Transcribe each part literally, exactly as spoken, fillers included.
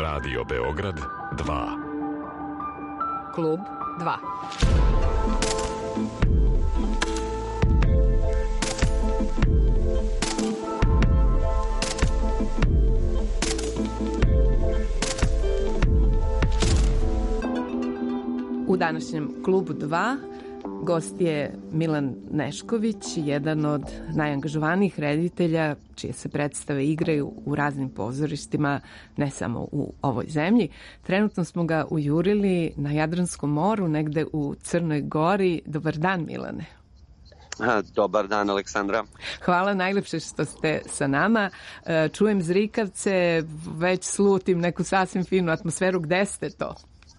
Radio Beograd dva. Klub dva. U današnjem Klubu dva gost je Milan Nešković, jedan od najangažovanijih reditelja čije se predstave igraju u raznim pozorištima, ne samo u ovoj zemlji. Trenutno smo ga ujurili na Jadranskom moru, negde u Crnoj Gori. Dobar dan, Milane. Dobar dan, Aleksandra. Hvala najlepše što ste sa nama. Čujem zrikavce, već slutim neku sasvim finu atmosferu. Gde ste to?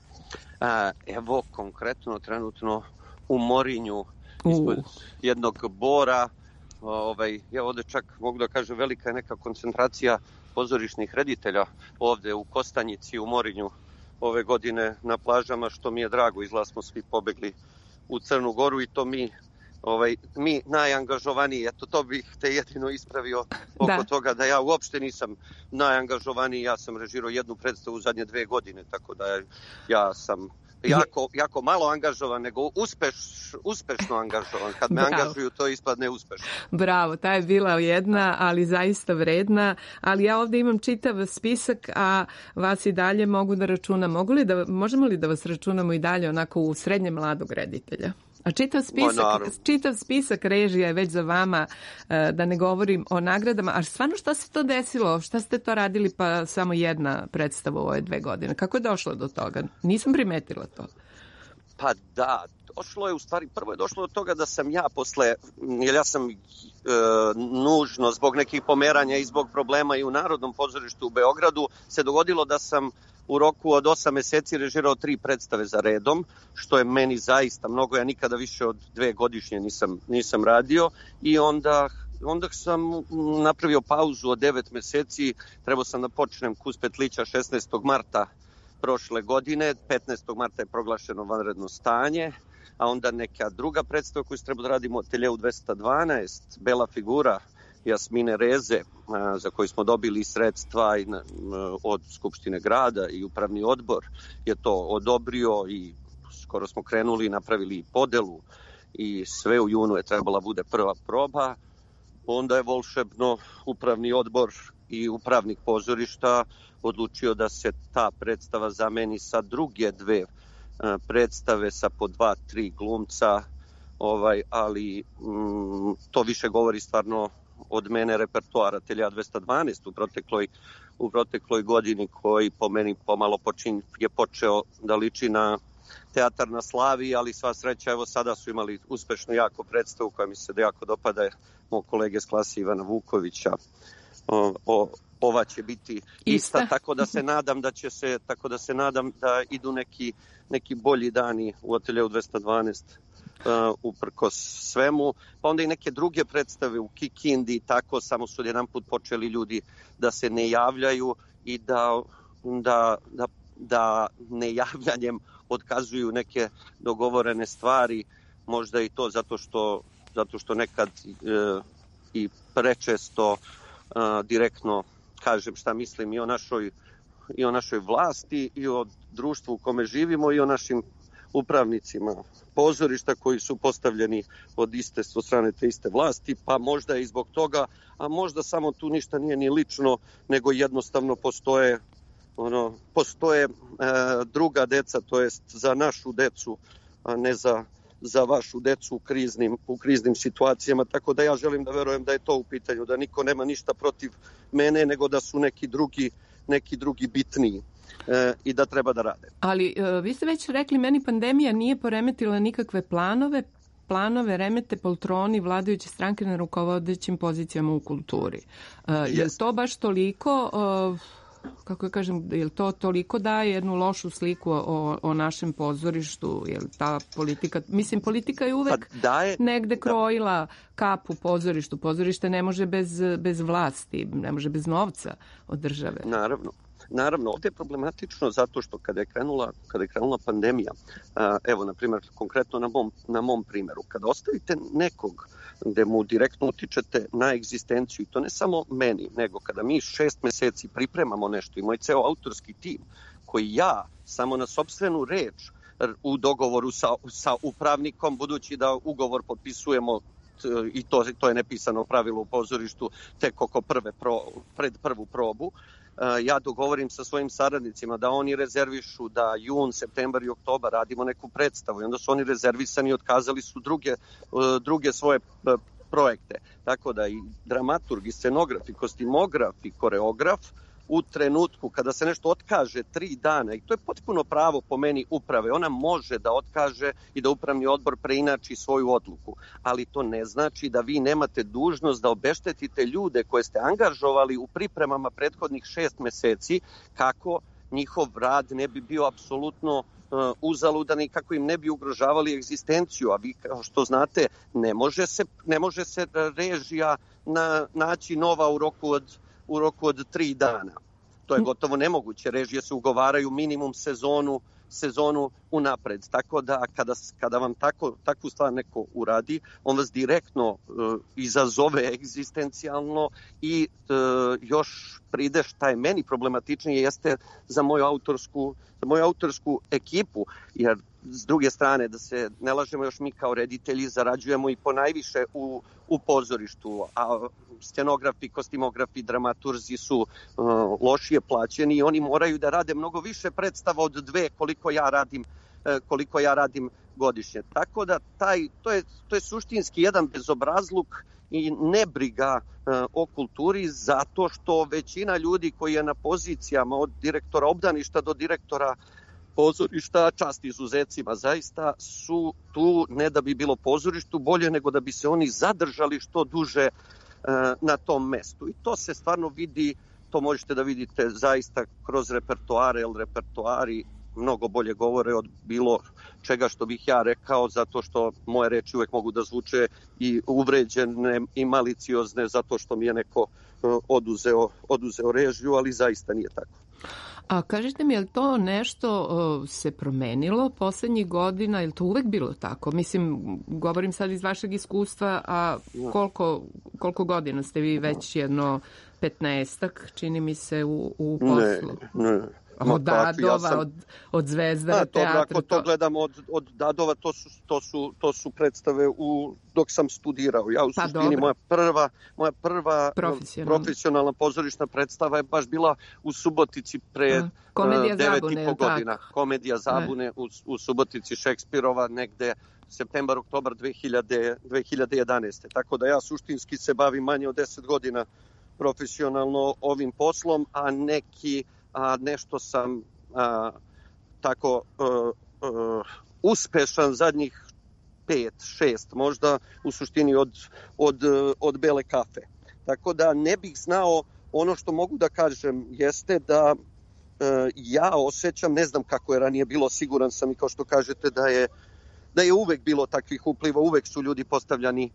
Evo, konkretno, trenutno u Morinju, ispod uh. jednog bora. Ovaj, ja ovde čak mogu da kažem, velika je neka koncentracija pozorišnih reditelja ovde u Kostanjici, u Morinju ove godine na plažama, što mi je drago. Izgleda smo svi pobegli u Crnu Goru i to mi, ovaj, mi najangažovaniji. Eto, to bih te jedino ispravio oko da. toga da ja uopšte nisam najangažovaniji. Ja sam režirao jednu predstavu u zadnje dve godine, tako da ja sam jako, jako malo angažovan, nego uspeš, uspešno angažovan. Kad me Bravo. angažuju, to ispadne uspešno. Bravo, ta je bila jedna, ali zaista vredna. Ali ja ovde imam čitav spisak, a vas i dalje mogu da računam. Mogu li da, možemo li da vas računamo i dalje onako u srednje mladog reditelja? A čitav spisak, čitav spisak režija je već za vama, da ne govorim o nagradama. A stvarno šta se to desilo? Šta ste to radili pa samo jedna predstava u ove dve godine? Kako je došlo do toga? Nisam primetila to. Pa da, došlo je u stvari, prvo je došlo do toga da sam ja posle, jer ja sam e, nužno zbog nekih pomeranja i zbog problema i u Narodnom pozorištu u Beogradu se dogodilo da sam u roku od osam meseci režirao tri predstave za redom, što je meni zaista mnogo. Ja nikada više od dve godišnje nisam, nisam radio i onda, onda sam napravio pauzu od devet meseci. Trebao sam da počnem Kus Petlića šesnaestog marta prošle godine. petnaestog marta je proglašeno vanredno stanje, a onda neka druga predstava koju se treba da radimo u Ateljeu dvesta dvanaest, Bela figura Jasmine Reze, za koju smo dobili sredstva od Skupštine grada i upravni odbor je to odobrio i skoro smo krenuli i napravili podelu i sve u junu je trebala bude prva proba. Onda je volšebno upravni odbor i upravnik pozorišta odlučio da se ta predstava zameni sa druge dve predstave sa po dva, tri glumca, ovaj, ali mm, to više govori stvarno od mene repertoara Ateljea dvesta dvanaest u protekloj, u protekloj godini, koji po meni pomalo počin, je počeo da liči na teatar na Slavi, ali sva sreća, evo sada su imali uspešnu jako predstavu koja mi se da jako dopada, je mog kolege s klase Ivana Vukovića. O, o, ova će biti ista, ista, tako da se nadam da će se, tako da se nadam da idu neki, neki bolji dani u Ateljeu dvesta dvanaest. Uh, uprkos svemu, pa onda i neke druge predstave u Kikindi, tako, samo su jedan put počeli ljudi da se ne javljaju i da, da, da, da nejavljanjem otkazuju neke dogovorene stvari, možda i to zato što, zato što nekad uh, i prečesto uh, direktno kažem šta mislim i o našoj, i o našoj vlasti i o društvu u kome živimo i o našim upravnicima pozorišta koji su postavljeni od iste od strane te iste vlasti, pa možda i zbog toga, a možda samo tu ništa nije ni lično, nego jednostavno postoje ono postoje e, druga deca, to jest za našu decu, a ne za za vašu decu u kriznim u kriznim situacijama, tako da ja želim da verujem da je to u pitanju, da niko nema ništa protiv mene, nego da su neki drugi neki drugi bitniji. E, i da treba da rade. Ali e, vi ste već rekli, meni pandemija nije poremetila nikakve planove, planove remete poltroni vladajuće stranke na rukovodećim pozicijama u kulturi. E, yes. Je li to baš toliko, e, kako ja kažem, je li to toliko daje jednu lošu sliku o, o našem pozorištu? Je li ta politika, mislim, politika je uvek pa daje, negde krojila da. kapu pozorištu. Pozorište ne može bez, bez vlasti, ne može bez novca od države. Naravno. Naravno, ovdje je problematično zato što kada je krenula, kada je krenula pandemija, evo, na primjer, konkretno na mom, na mom primjeru, kada ostavite nekog gde mu direktno utičete na egzistenciju, i to ne samo meni, nego kada mi šest meseci pripremamo nešto i moj ceo autorski tim, koji ja samo na sopstvenu reč u dogovoru sa, sa upravnikom, budući da ugovor potpisujemo i to, to je nepisano pravilo u pozorištu tek oko prve pro, pred prvu probu, ja dogovorim sa svojim saradnicima da oni rezervišu da jun, septembar i oktobar radimo neku predstavu i onda su oni rezervisani i otkazali su druge, druge svoje projekte. Tako da i dramaturg, i scenograf, i kostimograf, i koreograf u trenutku kada se nešto otkaže tri dana, i to je potpuno pravo po meni uprave, ona može da otkaže i da upravni odbor preinači svoju odluku, ali to ne znači da vi nemate dužnost da obeštetite ljude koje ste angažovali u pripremama prethodnih šest meseci kako njihov rad ne bi bio apsolutno uh, uzaludan i kako im ne bi ugrožavali egzistenciju, a vi kao što znate ne može se, ne može se režija na, naći nova u roku od u roku od tri dana. To je gotovo nemoguće. Režije se ugovaraju minimum sezonu, sezonu unapred. Tako da kada, kada vam tako, takvu stvar neko uradi, on vas direktno uh, izazove egzistencijalno i uh, još pride šta je meni problematičnije jeste za moju autorsku, za moju autorsku ekipu, jer s druge strane, da se ne lažemo, još mi kao reditelji zarađujemo i po najviše u, u pozorištu, a scenografi, kostimografi, dramaturzi su uh, lošije plaćeni i oni moraju da rade mnogo više predstava od dve koliko ja radim, uh, koliko ja radim godišnje. Tako da taj, to, je, to je suštinski jedan bezobrazluk i nebriga uh, o kulturi, zato što većina ljudi koji je na pozicijama od direktora obdaništa do direktora pozorišta, čast izuzecima zaista, su tu ne da bi bilo pozorištu bolje, nego da bi se oni zadržali što duže e, na tom mestu. I to se stvarno vidi, to možete da vidite zaista kroz repertoare, jer repertoari mnogo bolje govore od bilo čega što bih ja rekao, zato što moje reči uvek mogu da zvuče i uvređene i maliciozne, zato što mi je neko e, oduzeo, oduzeo režiju, ali zaista nije tako. A kažete mi, je li to nešto uh, se promenilo poslednjih godina, je li to uvek bilo tako? Mislim, govorim sad iz vašeg iskustva, a koliko, koliko godina ste vi već jedno petnaestak, čini mi se, u, u poslu? Ne, ne. Od Dadova, ja sam... od, od Zvezdara, teatra. Ako to, to gledam od, od Dadova, to su, to, su, to su predstave u, dok sam studirao. Ja u pa suštini, dobro. moja prva, moja prva profesionalna. profesionalna pozorišna predstava je baš bila u Subotici pre uh, devet i po godina. Tako. Komedija Zabune u, u Subotici Šekspirova, negde septembar, oktobar dve hiljade jedanaeste. Tako da ja suštinski se bavim manje od deset godina profesionalno ovim poslom, a neki a nešto sam a, tako a, a, uspešan zadnjih pet, šest možda u suštini od, od, od Bele kafe. Tako da ne bih znao, ono što mogu da kažem jeste da a, ja osjećam, ne znam kako je ranije bilo, siguran sam i kao što kažete da je, da je uvek bilo takvih upliva, uvek su ljudi postavljani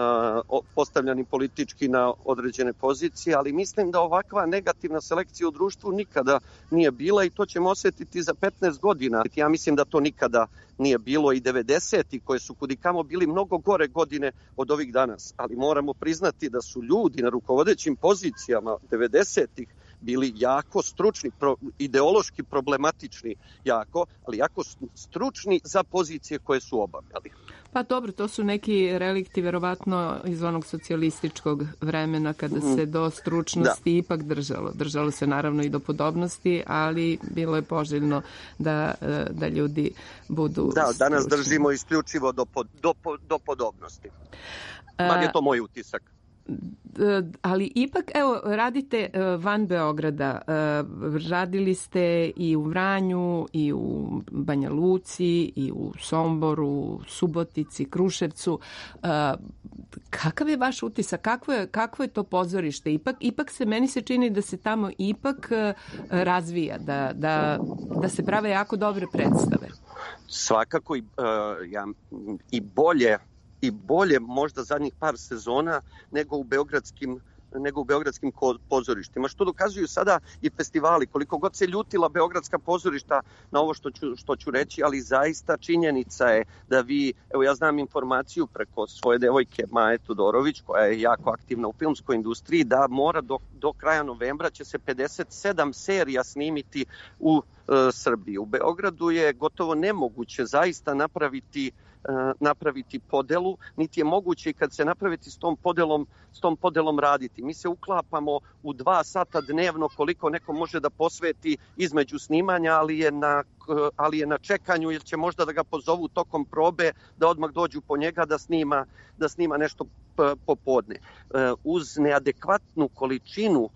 postavljani politički na određene pozicije, ali mislim da ovakva negativna selekcija u društvu nikada nije bila i to ćemo osjetiti za petnaest godina. Ja mislim da to nikada nije bilo i devedeseti koje su kudikamo bili mnogo gore godine od ovih danas, ali moramo priznati da su ljudi na rukovodećim pozicijama devedesetih bili jako stručni, pro, ideološki problematični jako, ali jako stručni za pozicije koje su obavljali. Pa dobro, to su neki relikti verovatno iz onog socijalističkog vremena kada se do stručnosti da. ipak držalo. Držalo se naravno i do podobnosti, ali bilo je poželjno da, da ljudi budu Da, stručni. Danas držimo isključivo do, do, do podobnosti. Bar je to moj utisak. Ali ipak, evo, radite van Beograda. Radili ste i u Vranju, i u Banja Luci, i u Somboru, Subotici, Kruševcu. Kakav je vaš utisak? Kakvo je, kakvo je to pozorište? Ipak, ipak se, meni se čini da se tamo ipak razvija, da, da, da se prave jako dobre predstave. Svakako i, uh, ja, i bolje i bolje možda zadnjih par sezona nego u beogradskim nego u beogradskim pozorištima, što dokazuju sada i festivali. Koliko god se ljutila beogradska pozorišta na ovo što ću, što ću reći, ali zaista činjenica je da vi, evo ja znam informaciju preko svoje devojke Maje Todorović, koja je jako aktivna u filmskoj industriji, da mora do, do kraja novembra će se pedeset sedam serija snimiti u e, Srbiji. U Beogradu je gotovo nemoguće zaista napraviti napraviti podelu, niti je moguće kad se napraviti s tom podelom, s tom podelom raditi. Mi se uklapamo u dva sata dnevno koliko neko može da posveti između snimanja, ali je na, ali je na čekanju jer će možda da ga pozovu tokom probe da odmah dođu po njega da snima, da snima nešto popodne. Uz neadekvatnu količinu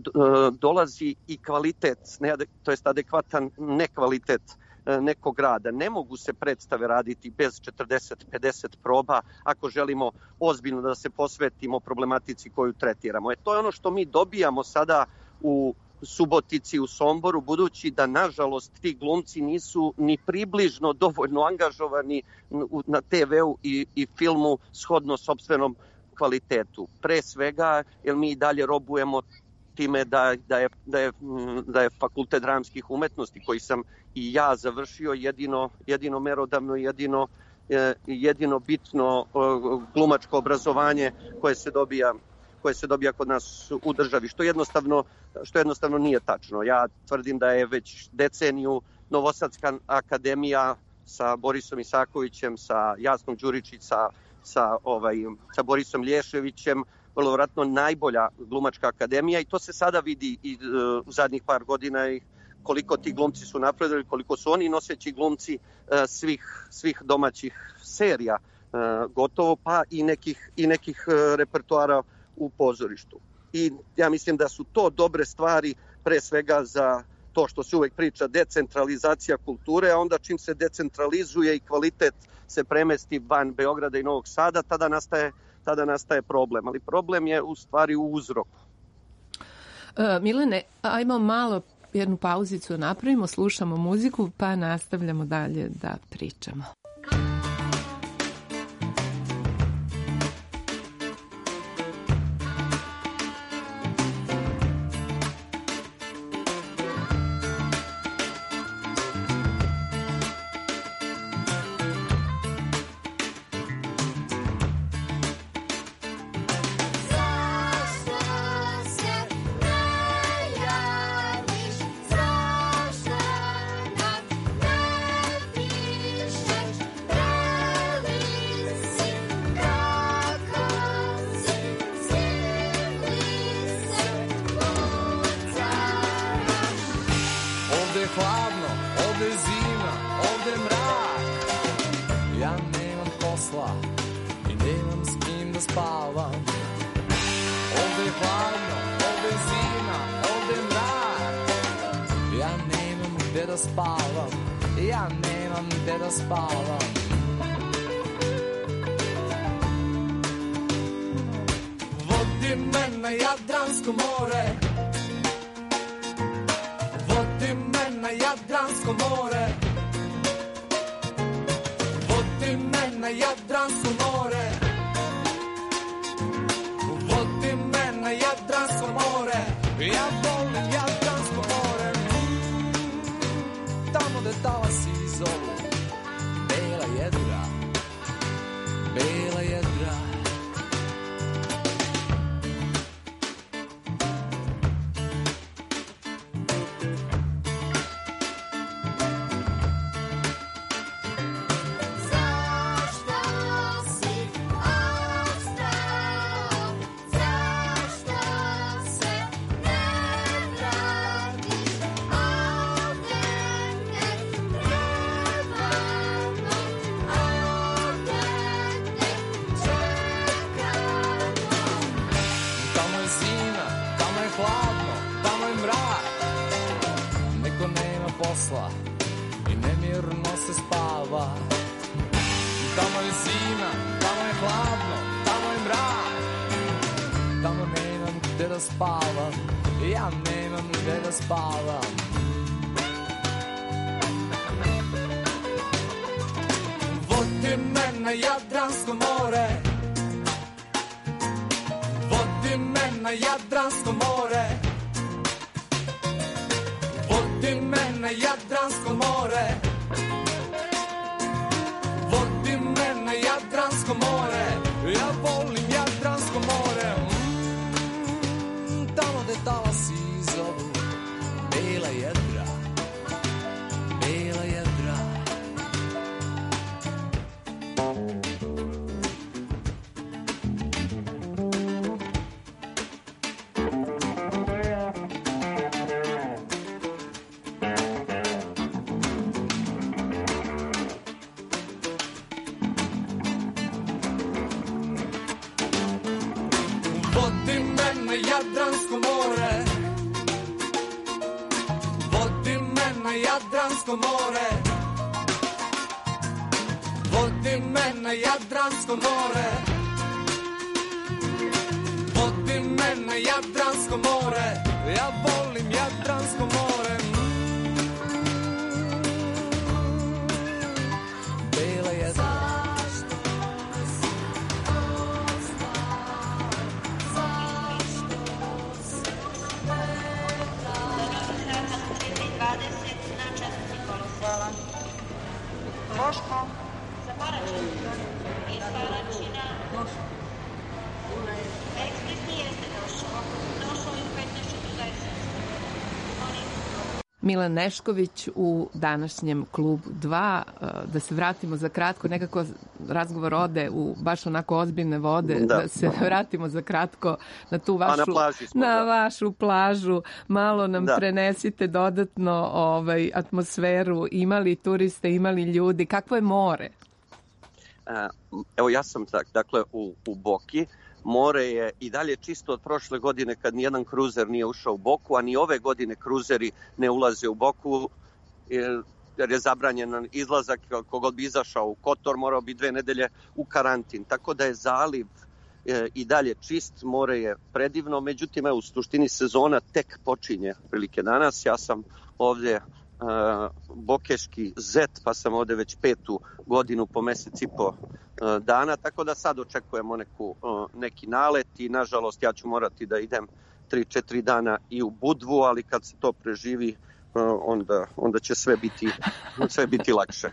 dolazi i kvalitet, to jest adekvatan nekvalitet nekog rada. Ne mogu se predstave raditi bez četrdeset pedeset proba ako želimo ozbiljno da se posvetimo problematici koju tretiramo. E, to je ono što mi dobijamo sada u Subotici, u Somboru, budući da, nažalost, ti glumci nisu ni približno dovoljno angažovani na te veu i, i filmu shodno sopstvenom kvalitetu. Pre svega, jer mi i dalje robujemo time da, da, je, da, je, da je fakultet dramskih umetnosti koji sam i ja završio jedino, jedino merodavno, jedino, jedino bitno glumačko obrazovanje koje se dobija koje se dobija kod nas u državi, što jednostavno, što jednostavno nije tačno. Ja tvrdim da je već deceniju Novosadska akademija sa Borisom Isakovićem, sa Jasnom Đuričić, sa, sa, ovaj, sa Borisom Lješevićem, vrlo vjerojatno najbolja glumačka akademija i to se sada vidi i u zadnjih par godina i koliko ti glumci su napredovali, koliko su oni noseći glumci svih, svih domaćih serija gotovo, pa i nekih, i nekih repertoara u pozorištu. I ja mislim da su to dobre stvari pre svega za to što se uvek priča decentralizacija kulture, a onda čim se decentralizuje i kvalitet se premesti van Beograda i Novog Sada, tada nastaje tada nastaje problem, ali problem je u stvari u uzroku. E, Milene, ajmo malo jednu pauzicu napravimo, slušamo muziku, pa nastavljamo dalje da pričamo. Jadransko more, vodi me na Jadransko volim Jadransko more, mm, tamo gde talasi zovu, bela jedra, bela jedra. Jadransko more, vodi me na Jadransko more, vodi me na Jadransko more, vodi me na Jadransko more, ja volim Jadransko more, mm, bela jedra. Boško, za Paračin iz Paračina. Ekspresni jeste došao. Došao je u petnaest četrdeset. Milan Nešković u današnjem klubu dva. Da se vratimo za kratko, nekako razgovor ode u baš onako ozbiljne vode, da, da se vratimo za kratko na tu vašu, na plaži smo, na da. vašu plažu. Malo nam da. prenesite dodatno ovaj, atmosferu. Imali turiste, imali ljudi. Kakvo je more? Evo ja sam tak, dakle u, u Boki. More je i dalje čisto od prošle godine kad nijedan kruzer nije ušao u Boku, a ni ove godine kruzeri ne ulaze u Boku jer je zabranjen izlazak. Kogod bi izašao u Kotor morao bi dve nedelje u karantin. Tako da je zaliv i dalje čist, more je predivno. Međutim, evo, u suštini sezona tek počinje prilike danas. Ja sam ovdje uh, bokeški zet, pa sam ovdje već petu godinu po mesec i po uh, dana, tako da sad očekujemo neku, uh, neki nalet i nažalost ja ću morati da idem tri četiri dana i u Budvu, ali kad se to preživi onda, onda će sve biti, sve biti lakše.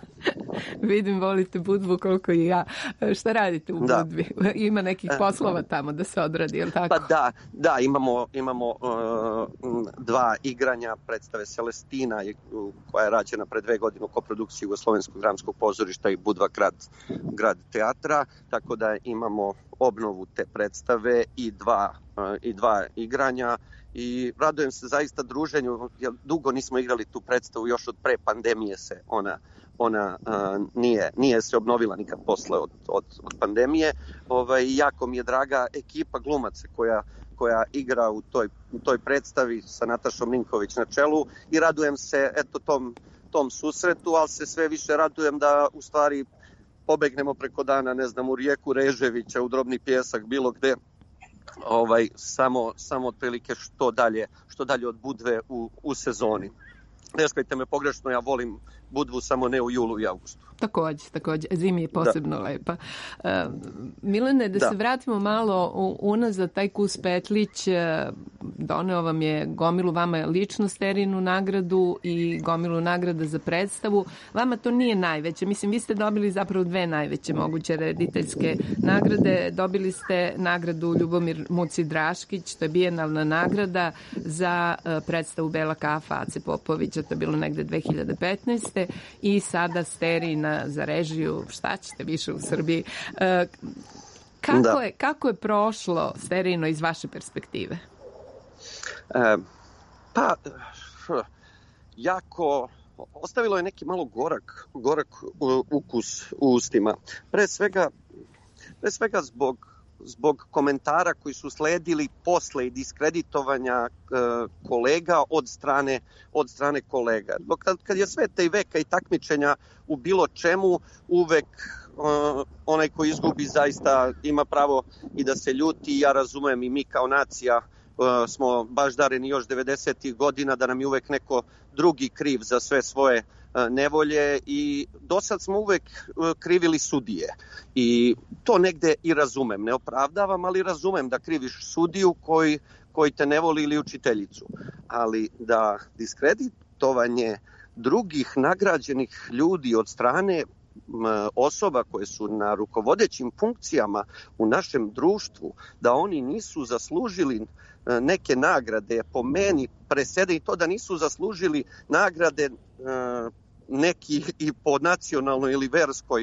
Vidim, volite Budvu koliko i ja. Šta radite u da. Budvi? Ima nekih poslova tamo da se odradi, je li tako? Pa da, da imamo, imamo uh, dva igranja predstave Celestina koja je rađena pre dve godine u koprodukciji Jugoslovenskog dramskog pozorišta i Budva grad, grad teatra, tako da imamo obnovu te predstave i dva, uh, i dva igranja. I radujem se zaista druženju, jer dugo nismo igrali tu predstavu, još od pre pandemije se ona, ona uh, nije, nije se obnovila nikad posle od, od, od pandemije. Ovaj, jako mi je draga ekipa glumaca koja, koja igra u toj, u toj predstavi sa Natašom Ninković na čelu i radujem se eto tom, tom susretu, ali se sve više radujem da u stvari pobegnemo preko dana, ne znam, u rijeku Reževića, u Drobni pjesak, bilo gde. Ovaj, samo, samo otprilike što dalje, što dalje od Budve u, u sezoni. Ne shvatite me pogrešno, ja volim Budvu samo ne u julu i avgustu. Takođe, takođe. Zimi je posebno da. lepa. Uh, Milane, da, da se vratimo malo u, unazad, taj Kus Petlić uh, doneo vam je gomilu, vama lično Sterinu nagradu i gomilu nagrada za predstavu. Vama to nije najveće. Mislim, vi ste dobili zapravo dve najveće moguće rediteljske nagrade. Dobili ste nagradu Ljubomir Muci Draškić, to je bijenalna nagrada za uh, predstavu Bela kafa Ace Popovića, to je bilo negde dve hiljade petnaeste. I sada Sterina za režiju, šta ćete više u Srbiji. E, kako, da. je, kako je prošlo Sterino iz vaše perspektive? E, pa, jako, ostavilo je neki malo gorak, gorak ukus u ustima. Pre svega, pre svega zbog zbog komentara koji su sledili posle i diskreditovanja e, kolega od strane, od strane kolega. Kad, kad je sveta i veka i takmičenja u bilo čemu, uvek e, onaj ko izgubi zaista ima pravo i da se ljuti. Ja razumem i mi kao nacija e, smo baš dareni još devedesetih godina da nam je uvek neko drugi kriv za sve svoje nevolje i do sad smo uvek krivili sudije i to negde i razumem, ne opravdavam, ali razumem da kriviš sudiju koji, koji te ne voli ili učiteljicu, ali da diskreditovanje drugih nagrađenih ljudi od strane osoba koje su na rukovodećim funkcijama u našem društvu, da oni nisu zaslužili neke nagrade, po meni presede i to da nisu zaslužili nagrade neki i po nacionalnoj ili verskoj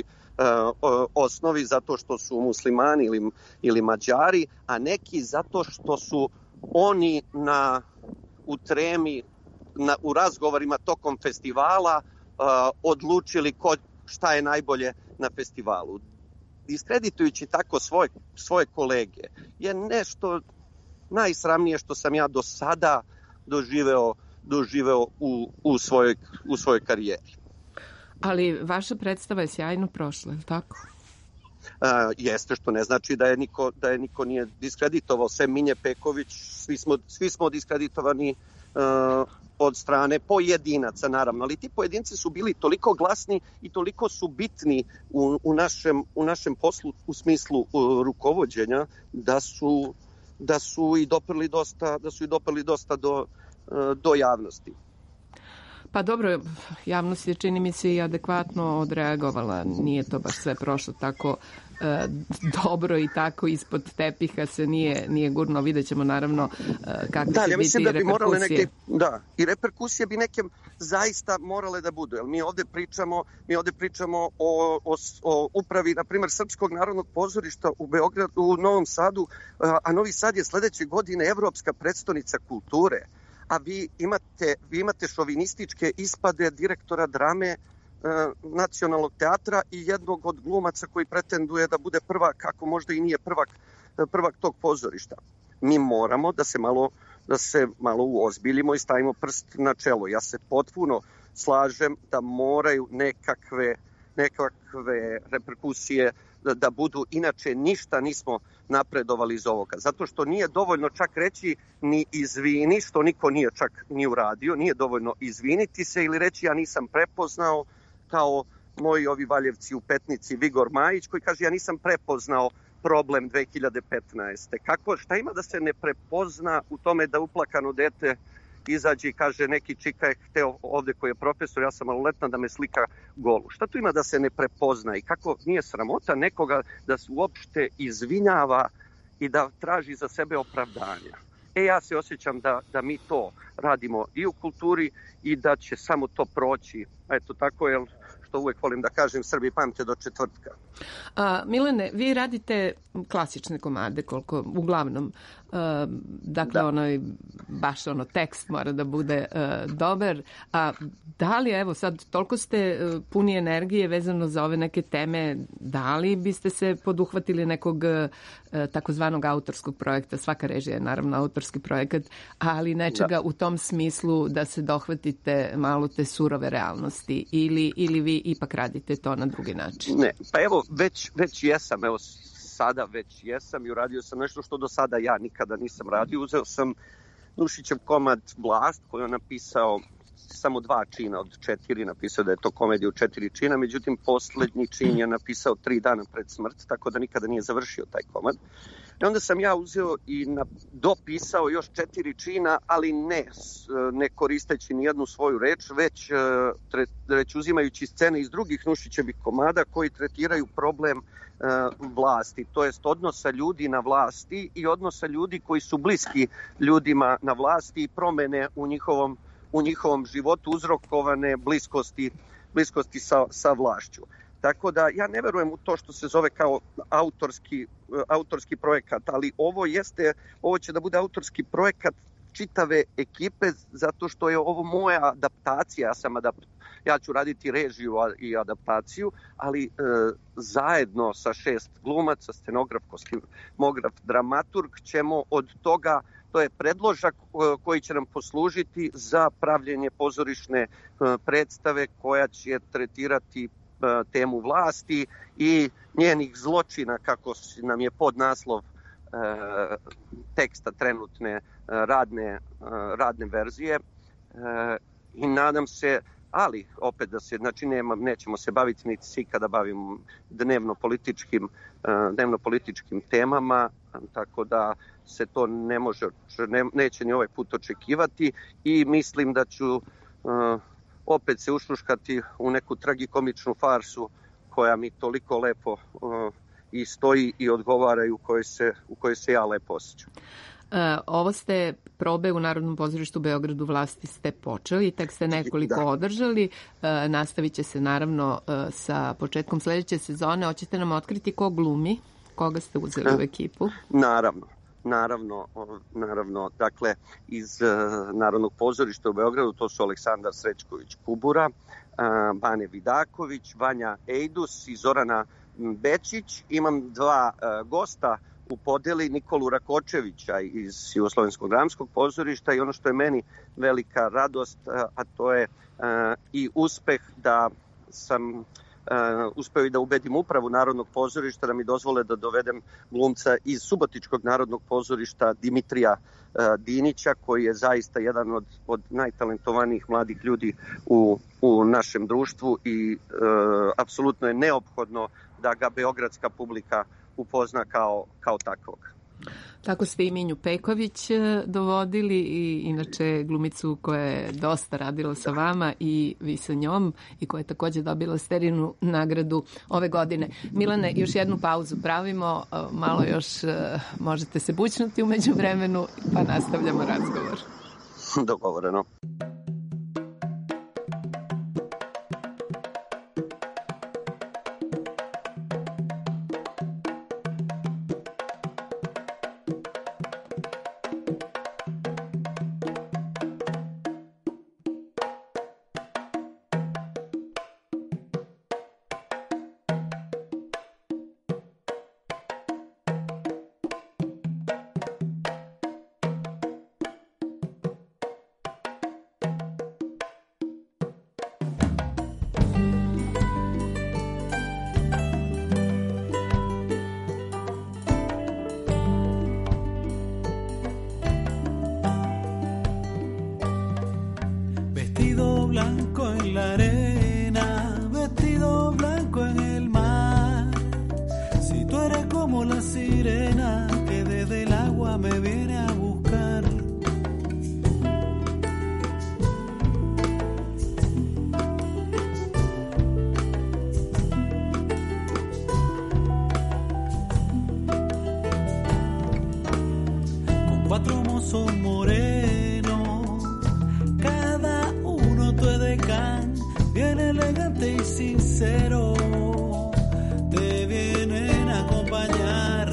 osnovi zato što su muslimani ili, ili Mađari, a neki zato što su oni na, u tremi, na, u razgovorima tokom festivala uh, odlučili ko, šta je najbolje na festivalu. Diskreditujući tako svoje, svoje kolege je nešto najsramnije što sam ja do sada doživeo, doživeo u, u, svojoj, u svojoj karijeri. Ali vaša predstava je sjajno prošla, je li tako? Uh, jeste, što ne znači da je niko, da je niko nije diskreditovao. Sem Minje Peković, svi smo, svi smo diskreditovani uh, od strane pojedinaca, naravno. Ali ti pojedinci su bili toliko glasni i toliko su bitni u, u, našem, u našem poslu u smislu uh, rukovođenja da su, da su i doprli dosta, da su i doprli dosta do, uh, do javnosti. Pa dobro, javnost je, čini mi se, i adekvatno odreagovala. Nije to baš sve prošlo tako e, dobro i tako ispod tepiha se nije, nije gurno. Vidjet ćemo naravno e, kakve da, će ja biti da bi reperkusije. Neke, da, i reperkusije bi neke zaista morale da budu. Jer mi ovde pričamo, mi ovde pričamo o, o, o upravi, na primjer, Srpskog narodnog pozorišta u Beogradu, u Novom Sadu, a Novi Sad je sledeće godine evropska prestonica kulture. A vi imate, vi imate šovinističke ispade direktora drame e, Nacionalnog teatra i jednog od glumaca koji pretenduje da bude prvak, ako možda i nije prvak, prvak tog pozorišta. Mi moramo da se malo, da se malo uozbiljimo i stavimo prst na čelo. Ja se potpuno slažem da moraju nekakve, nekakve reperkusije da, da budu, inače ništa nismo napredovali iz ovoga. Zato što nije dovoljno čak reći ni izvini, što niko nije čak ni uradio, nije dovoljno izviniti se ili reći ja nisam prepoznao, kao moji ovi Valjevci u Petnici, Vigor Majić, koji kaže ja nisam prepoznao problem dve hiljade petnaeste. Kako, šta ima da se ne prepozna u tome da uplakano dete izađe i kaže neki čika je hteo ovde koji je profesor, ja sam maloletna, da me slika golu. Šta tu ima da se ne prepozna i kako nije sramota nekoga da se uopšte izvinjava i da traži za sebe opravdanja? E, ja se osjećam da, da mi to radimo i u kulturi i da će samo to proći. Eto, tako je, što uvek volim da kažem, Srbi pamte do četvrtka. A, Milane, vi radite klasične komade, koliko, uglavnom. A, dakle, da. onaj, baš ono, tekst mora da bude a, dobar. A da li, evo, sad, toliko ste a, puni energije vezano za ove neke teme, da li biste se poduhvatili nekog a, takozvanog autorskog projekta? Svaka režija je, naravno, autorski projekat, ali nečega da. u tom smislu da se dohvatite malo te surove realnosti ili, ili vi ipak radite to na drugi način? Ne, pa evo, već, već jesam, evo sada već jesam i uradio sam nešto što do sada ja nikada nisam radio. Uzeo sam Nušićev komad Vlast, koji je napisao samo dva čina od četiri, napisao da je to komedija u četiri čina, međutim poslednji čin je napisao tri dana pred smrt, tako da nikada nije završio taj komad. I onda sam ja uzeo i na, dopisao još četiri čina, ali ne, ne koristeći nijednu svoju reč, već, tre, već uzimajući scene iz drugih Nušićevih komada koji tretiraju problem uh, vlasti, to jest odnosa ljudi na vlasti i odnosa ljudi koji su bliski ljudima na vlasti i promene u njihovom u njihovom životu uzrokovane bliskosti, bliskosti sa, sa vlašću. Tako da ja ne verujem u to što se zove kao autorski, autorski projekat, ali ovo jeste, ovo će da bude autorski projekat čitave ekipe, zato što je ovo moja adaptacija, ja sam adapt, ja ću raditi režiju i adaptaciju, ali e, zajedno sa šest glumaca, scenograf, kostimograf, dramaturg ćemo od toga, to je predložak koji će nam poslužiti za pravljenje pozorišne predstave koja će tretirati temu vlasti i njenih zločina, kako nam je podnaslov teksta trenutne radne, radne verzije. I nadam se, ali opet da se, znači nema, nećemo se baviti niti se ikada bavimo dnevno političkim, dnevno političkim temama, tako da se to ne može, ne, neće ni ovaj put očekivati i mislim da ću uh, opet se ušuškati u neku tragikomičnu farsu koja mi toliko lepo uh, i stoji i odgovara i u kojoj se, u kojoj se ja lepo osjećam. Uh, ovo ste probe u Narodnom pozorištu u Beogradu vlasti ste počeli, tek ste nekoliko da. održali. Uh, nastavit će se naravno uh, sa početkom sledeće sezone. Hoćete nam otkriti ko glumi? Koga ste uzeli u ekipu? Naravno. Naravno, naravno, dakle, iz uh, Narodnog pozorišta u Beogradu to su Aleksandar Srećković-Kubura, uh, Bane Vidaković, Vanja Ejdus i Zorana Bečić. Imam dva uh, gosta u podeli, Nikolu Rakočevića iz Jugoslovenskog dramskog pozorišta i ono što je meni velika radost, uh, a to je uh, i uspeh da sam Uh, uspeo i da ubedim upravu Narodnog pozorišta da mi dozvole da dovedem glumca iz Subotičkog Narodnog pozorišta Dimitrija uh, Dinića, koji je zaista jedan od, od najtalentovanijih mladih ljudi u, u našem društvu i uh, apsolutno je neophodno da ga beogradska publika upozna kao, kao takvog. Tako ste i Minju Peković dovodili i inače glumicu koja je dosta radila sa vama i vi sa njom i koja je takođe dobila Sterinu nagradu ove godine. Milane, još jednu pauzu pravimo, malo još možete se bućnuti u međuvremenu pa nastavljamo razgovor. Dogovoreno. Blanco en la arena, vestido blanco en el mar. Si tú eres como la sirena que desde el agua me viene a buscar. Con cuatro mozos morenos, cada uno tu edecán, bien elegante y sincero, te vienen a acompañar.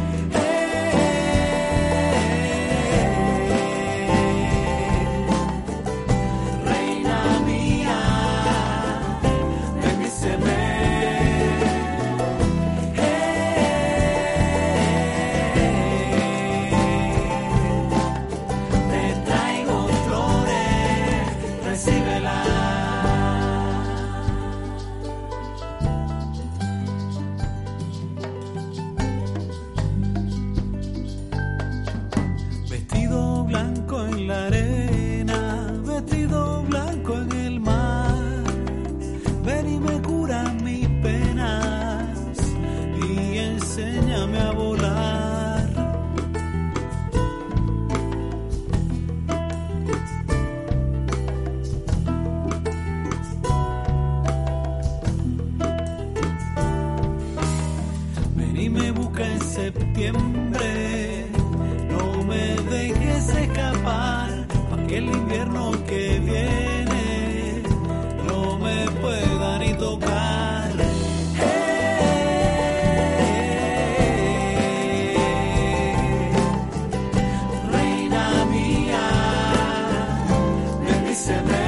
Septiembre, no me dejes escapar, pa' que el invierno que viene no me pueda ni tocar. Reina mía, bendíceme.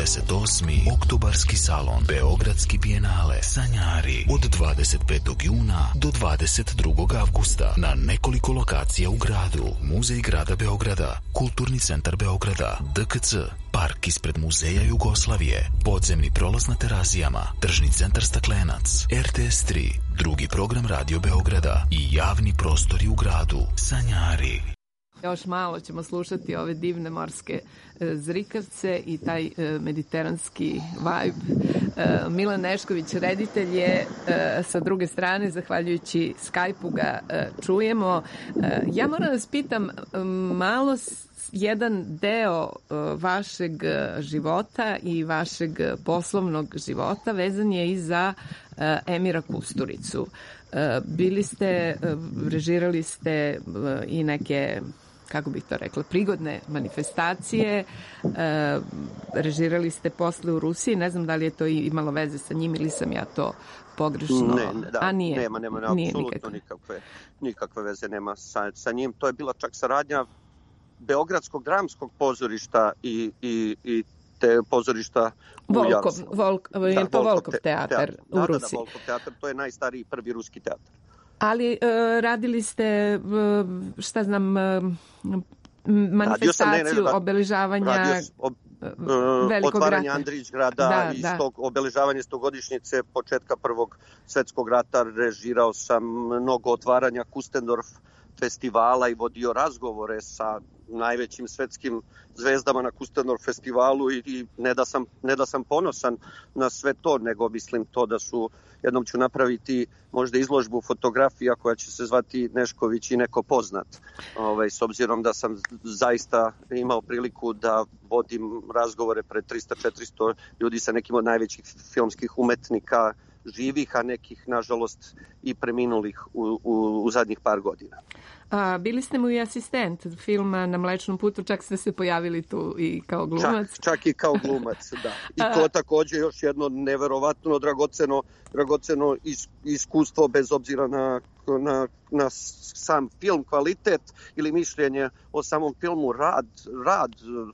sedamdeset osmi Oktobarski salon Beogradski bijenale Sanjari od dvadeset petog juna do dvadeset drugog avgusta na nekoliko lokacija u gradu. Muzej grada Beograda, Kulturni centar Beograda, D K C, park ispred Muzeja Jugoslavije, podzemni prolaz na Terazijama, tržni centar Staklenac, R T S tri, drugi program Radio Beograda i javni prostori u gradu. Sanjari. Još malo ćemo slušati ove divne morske e, zrikavce i taj e, mediteranski vibe. E, Milan Nešković, reditelj je e, sa druge strane, zahvaljujući Skype-u ga e, čujemo. E, ja moram da vas pitam, malo jedan deo e, vašeg života i vašeg poslovnog života vezan je i za e, Emira Kusturicu. E, bili ste, e, režirali ste e, i neke, kako bih to rekla, prigodne manifestacije. E, režirali ste posle u Rusiji. Ne znam da li je to imalo veze sa njim ili sam ja to pogrešno. Ne, ne, da, A nije, nema, nema, nema nije apsolutno nikakve, nikakve veze nema sa, sa njim. To je bila čak saradnja Beogradskog dramskog pozorišta i, i, i te pozorišta u Volkov, Jaroslavlju. Volk, je Da, to Volkov teatar, teatar u da, Rusiji? Da, da, Volkov teatar, to je najstariji prvi ruski teatar. Ali uh, radili ste, uh, šta znam, uh, manifestaciju, ne, ne, ra, obeležavanja ob, uh, velikog otvaranje rata. Andrić grada da, i da. stog, obeležavanje stogodišnjice početka Prvog svetskog rata. Režirao sam mnogo otvaranja Kustendorf festivala i vodio razgovore sa najvećim svetskim zvezdama na Kustendorf festivalu i, i ne, da sam, ne da sam ponosan na sve to, nego mislim to da su, jednom ću napraviti možda izložbu fotografija koja će se zvati Nešković i neko poznat. Ove, s obzirom da sam zaista imao priliku da vodim razgovore pred trista četiristo ljudi sa nekim od najvećih filmskih umetnika živih, a nekih, nažalost, i preminulih u, u, u zadnjih par godina. A, bili ste mu i asistent filma Na Mlečnom putu, čak ste se pojavili tu i kao glumac. Čak, čak i kao glumac, da. I to takođe još jedno neverovatno dragoceno, dragoceno is, iskustvo, bez obzira na, na, na sam film, kvalitet ili mišljenje o samom filmu, rad, rad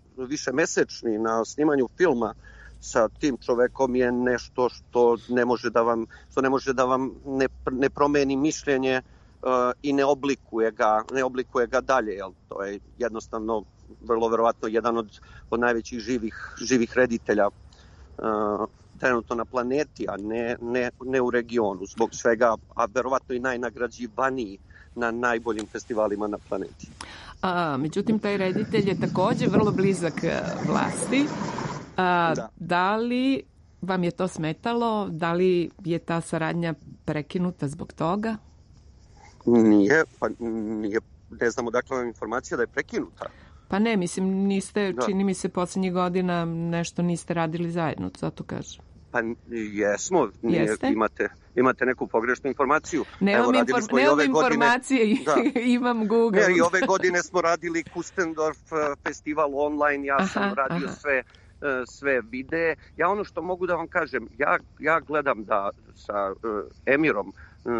višemesečni na snimanju filma sa tim čovekom je nešto što ne može da vam, što ne može da vam ne, ne promeni mišljenje uh, i ne oblikuje ga, ne oblikuje ga dalje, jel? To je jednostavno vrlo verovatno jedan od, od najvećih živih, živih reditelja uh, trenutno na planeti, a ne, ne, ne u regionu, zbog svega, a verovatno i najnagrađivaniji na najboljim festivalima na planeti. A, međutim, taj reditelj je takođe vrlo blizak vlasti. A, da. da li vam je to smetalo? Da li je ta saradnja prekinuta zbog toga? Nije, pa nije, ne znamo dakle vam informacija da je prekinuta. Pa ne, mislim, niste, da. čini mi se, poslednjih godina nešto niste radili zajedno, zato kažem. Pa jesmo, nije, imate, imate neku pogrešnu informaciju. Nemam, Evo, inform, nemam informacije, da. imam Google. Ne, i ove godine smo radili Kustendorf festival online, ja aha, sam radio aha. sve sve videe. Ja ono što mogu da vam kažem, ja, ja gledam da sa uh, Emirom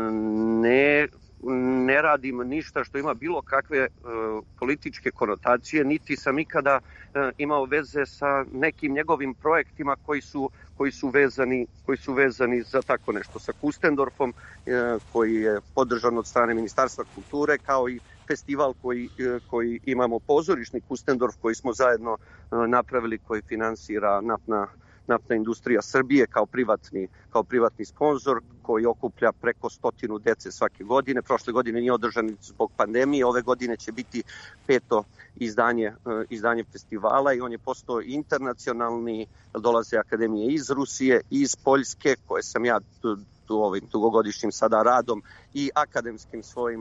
ne, ne radim ništa što ima bilo kakve uh, političke konotacije, niti sam ikada uh, imao veze sa nekim njegovim projektima koji su, koji su, vezani, koji su vezani za tako nešto. Sa Kustendorfom uh, koji je podržan od strane Ministarstva kulture, kao i festival koji, koji imamo, pozorišni Kustendorf koji smo zajedno napravili, koji finansira naftna, naftna industrija Srbije kao privatni, kao privatni sponsor, koji okuplja preko stotinu dece svake godine. Prošle godine nije održan zbog pandemije, ove godine će biti peto izdanje, izdanje festivala i on je postao internacionalni, dolaze akademije iz Rusije, iz Poljske, koje sam ja tu ovim dugogodišnjim sada radom i akademskim svojim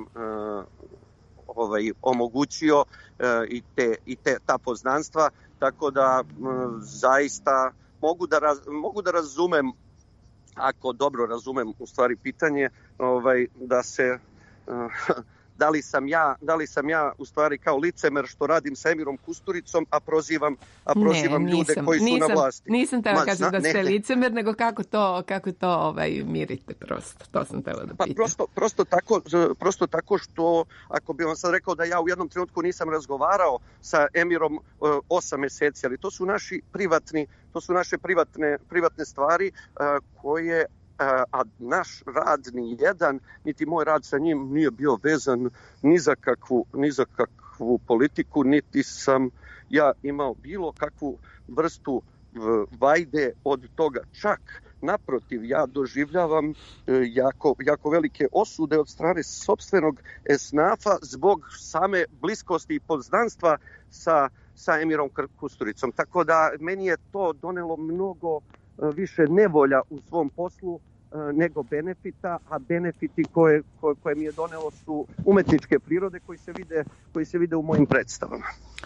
ovaj, omogućio e, i, te, i te, ta poznanstva, tako da m, zaista mogu da, raz, mogu da razumem, ako dobro razumem u stvari pitanje, ovaj, da se da li sam ja, da li sam ja u stvari kao licemer što radim sa Emirom Kusturicom, a prozivam, a prozivam ne, ljude nisam, koji su nisam, na vlasti. Nisam tela kažem da ste ne, licemer, nego kako to, kako to ovaj, mirite prosto. To sam tela da pitam. Pa prosto, prosto, tako, prosto tako što, ako bih vam sad rekao da ja u jednom trenutku nisam razgovarao sa Emirom uh, osam meseci, ali to su naši privatni, to su naše privatne, privatne stvari uh, koje a naš rad ni jedan, niti moj rad sa njim nije bio vezan ni za kakvu, ni za kakvu politiku, niti sam ja imao bilo kakvu vrstu vajde od toga. Čak naprotiv, ja doživljavam jako, jako velike osude od strane sopstvenog esnafa zbog same bliskosti i poznanstva sa, sa Emirom Kusturicom. Tako da meni je to donelo mnogo više nevolja u svom poslu nego benefita, a benefiti koje, koje, koje mi je donelo su umetničke prirode koji se vide, koji se vide u mojim predstavama.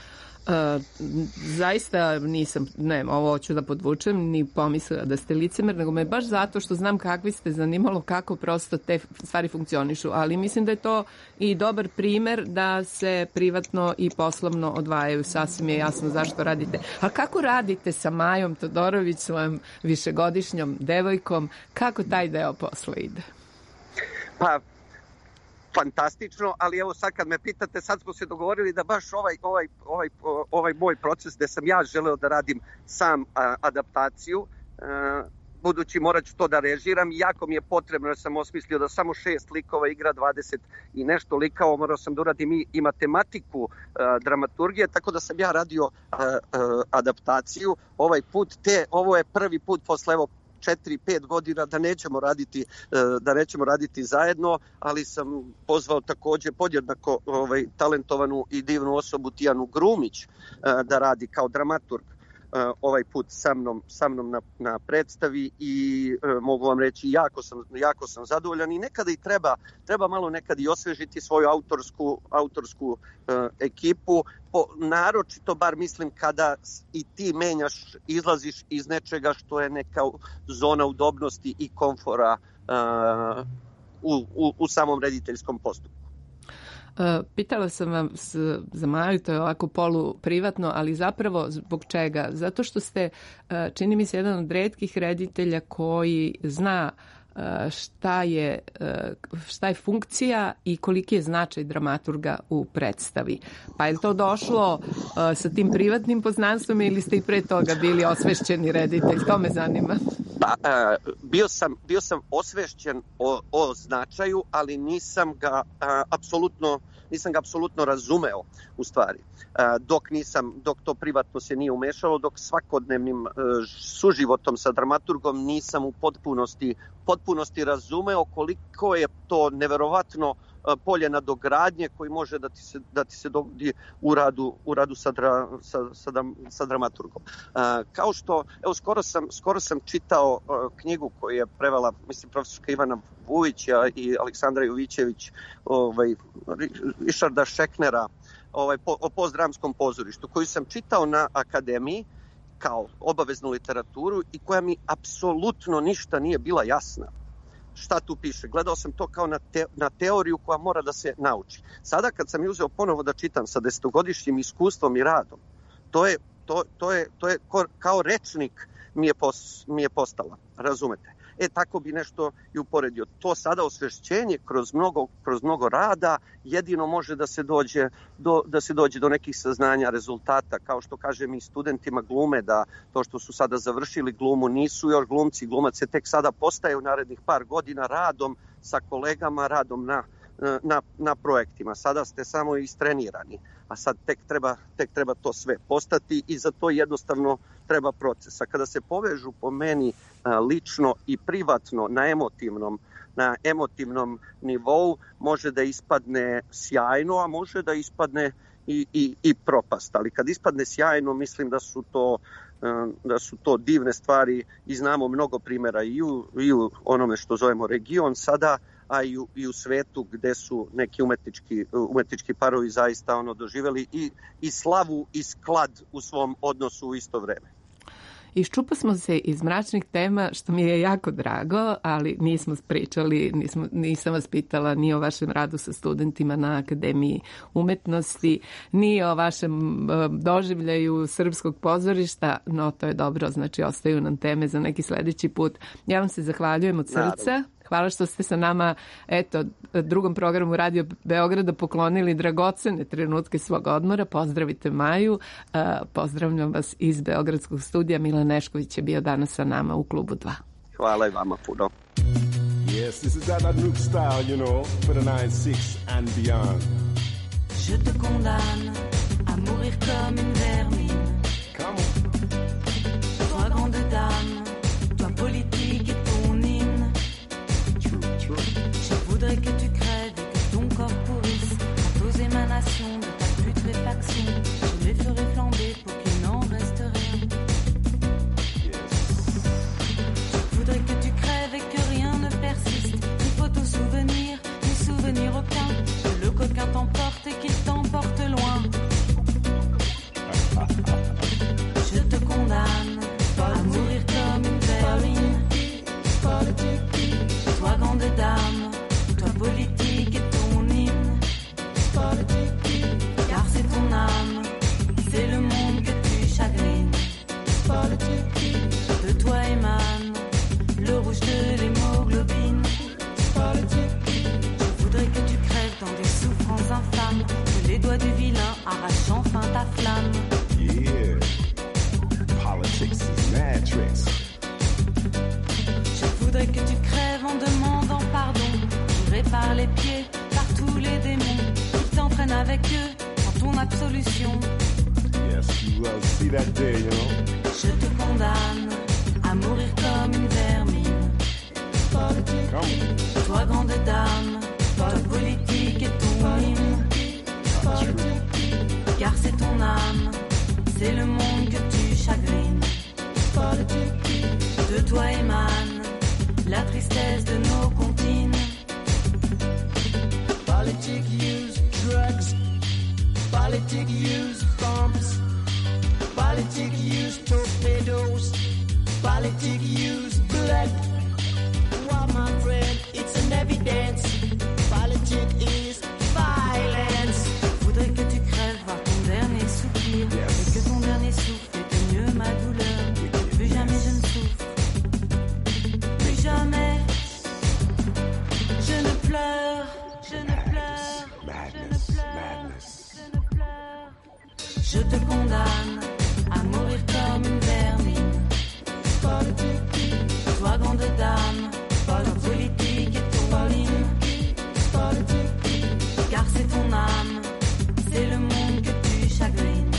Uh, zaista nisam, ne, ovo hoću da podvučem, ni pomislila da ste licemer, nego me baš zato što znam kakvi ste, zanimalo kako prosto te stvari funkcionišu, ali mislim da je to i dobar primer da se privatno i poslovno odvajaju, sasvim je jasno zašto radite. A kako radite sa Majom Todorović, svojom višegodišnjom devojkom, kako taj deo posla ide? Pa, fantastično, ali evo sad kad me pitate, sad smo se dogovorili da baš ovaj, ovaj, ovaj, ovaj moj proces gde sam ja želeo da radim sam a, adaptaciju, a, budući morat ću to da režiram, jako mi je potrebno, jer sam osmislio da samo šest likova igra dvadeset i nešto likova, morao sam da uradim i, i matematiku a, dramaturgije, tako da sam ja radio a, a, adaptaciju ovaj put, te ovo je prvi put posle evo četiri pet godina da nećemo raditi da nećemo raditi zajedno, ali sam pozvao takođe podjednako ovaj talentovanu i divnu osobu Tijanu Grumić da radi kao dramaturg ovaj put sa mnom, sa mnom na, na predstavi i e, mogu vam reći jako sam, jako sam zadovoljan i nekada i treba, treba malo nekad i osvežiti svoju autorsku, autorsku e, ekipu, po, naročito bar mislim kada i ti menjaš, izlaziš iz nečega što je neka zona udobnosti i komfora e, u, u, u samom rediteljskom postupku. Pitala sam vam za Maju, to je ovako polu privatno, ali zapravo zbog čega? Zato što ste, čini mi se, jedan od retkih reditelja koji zna šta je, šta je funkcija i koliki je značaj dramaturga u predstavi. Pa je to došlo sa tim privatnim poznanstvom ili ste i pre toga bili osvešćeni reditelj? To me zanima. Pa, bio sam, bio sam osvešćen o, o značaju, ali nisam ga apsolutno nisam ga apsolutno razumeo u stvari. Dok nisam, dok to privatno se nije umešalo, dok svakodnevnim suživotom sa dramaturgom nisam u potpunosti, potpunosti razumeo koliko je to neverovatno polje nadogradnje koji može da ti se, da ti se dogodi u radu, u radu sa, dra, sa, sa, sa dramaturgom. Kao što, evo, skoro sam, skoro sam čitao knjigu koju je prevela, mislim, profesorka Ivana Vujića i Aleksandra Jovićević, ovaj, Richarda Šeknera, ovaj, po, o postdramskom pozorištu, koju sam čitao na akademiji kao obaveznu literaturu i koja mi apsolutno ništa nije bila jasna. Šta tu piše? Gledao sam to kao na, te, na teoriju koja mora da se nauči. Sada kad sam je uzeo ponovo da čitam sa desetogodišnjim iskustvom i radom, to je, to, to je, to je kao rečnik mi je, pos, mi je postala, razumete? E, tako bi nešto i uporedio. To sada osvešćenje kroz mnogo, kroz mnogo rada jedino može da se dođe do, da se dođe do nekih saznanja, rezultata, kao što kažem i studentima glume, da to što su sada završili glumu nisu još glumci, glumac se tek sada postaje u narednih par godina radom sa kolegama, radom na, na, na projektima. Sada ste samo istrenirani, a sad tek treba, tek treba to sve postati i za to jednostavno treba procesa. Kada se povežu po meni lično i privatno na emotivnom, na emotivnom nivou, može da ispadne sjajno, a može da ispadne i, i, i propast. Ali kad ispadne sjajno, mislim da su to, da su to divne stvari i znamo mnogo primjera i u, i u onome što zovemo region sada, a i u, i u svetu gde su neki umetnički, umetnički parovi zaista ono doživjeli i, i slavu i sklad u svom odnosu u isto vreme. Iščupa smo se iz mračnih tema, što mi je jako drago, ali nismo pričali, nismo, nisam vas pitala ni o vašem radu sa studentima na Akademiji umetnosti, ni o vašem doživljaju srpskog pozorišta, no to je dobro, znači ostaju nam teme za neki sledeći put. Ja vam se zahvaljujem od srca. Naravno. Hvala što ste sa nama, eto, drugom programu Radio Beograda poklonili dragocene trenutke svog odmora. Pozdravite Maju. Pozdravljam vas iz Beogradskog studija. Milan Nešković je bio danas sa nama u Klubu dva. Hvala i vama puno. Yes, this is that Anouk style, you know, for the nine six and beyond. Je te condamne à mourir comme une vermine. Come on. Toi grande dame, toi politique et ton hymne. Je voudrais que tu crèves et que ton corps pourrisse quant aux émanations de ta putréfaction. Je les ferai flamber pour qu'il n'en reste rien. Je voudrais que tu crèves et que rien ne persiste, ni photos souvenirs, ni souvenirs aucun. Que le coquin t'emporte et qu'il t'emporte loin. Je te condamne à mourir comme une vermine. Toi grande dame, toi politique et ton hymne. Car c'est ton âme, c'est le monde que tu chagrines. De toi émane le rouge de l'hémoglobine. Je voudrais que tu crèves dans des souffrances infâmes, que les doigts du vilain arrachent enfin ta flamme. Yeah, politics is mad tricks. Je voudrais que tu crèves en demandant pardon, tiré par les pieds, par tous les démons qui t'entraînent avec eux dans ton absolution. Yes, you will see that day, you know. Je te condamne à mourir comme une vermine. Toi grande dame, toi politique et ton hymne. Car c'est ton âme, c'est le monde que tu chagrines. De toi émane la tristesse de nos comptines. Politic use drugs. Politic use bombs. Politic use torpedoes. Politic use blood. Well, my friend, it's an evidence. Politic is violence. Voudrais que tu crèves, voir ton dernier soupir. Yes. Et que ton dernier souffle était mieux ma douleur. Plus jamais je ne souffre. Plus jamais. Je ne pleure. Je ne pleure. Madness, je ne pleure. madness. Je ne pleure. Je te condamne à mourir comme une vermine. Toi grande dame, toi politique et ton hymne. Car c'est ton âme, c'est le monde que tu chagrines.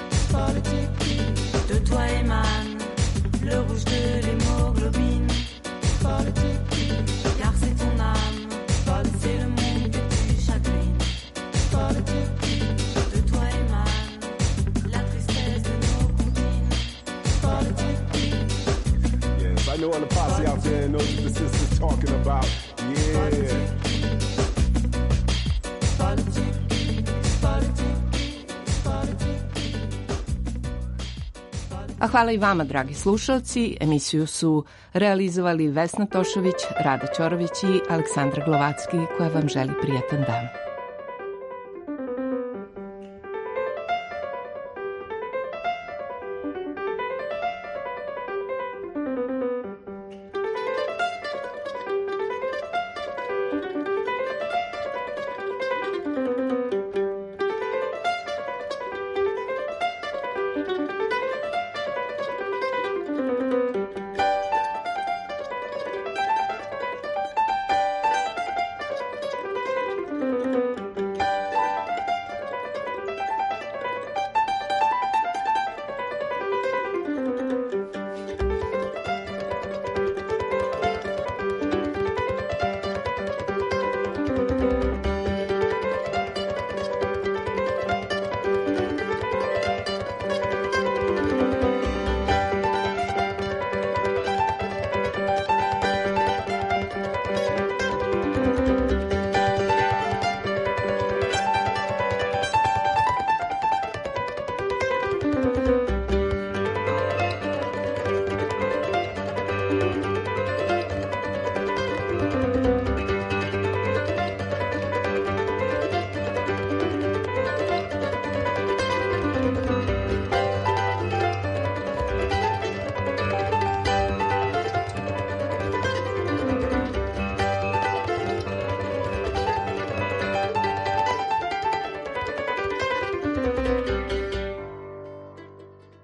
De toi émane le rouge de l'hémoglobine. Car c'est ton âme, c'est le monde que tu chagrines. De toi émane la tristesse de nos comptines. Yes, I know all the posse out there knows what the sister's talking about. Yeah. A hvala i vama, dragi slušalci. Emisiju su realizovali Vesna Tošović, Rada Ćorović i Aleksandra Glovacki, koja vam želi prijatan dan.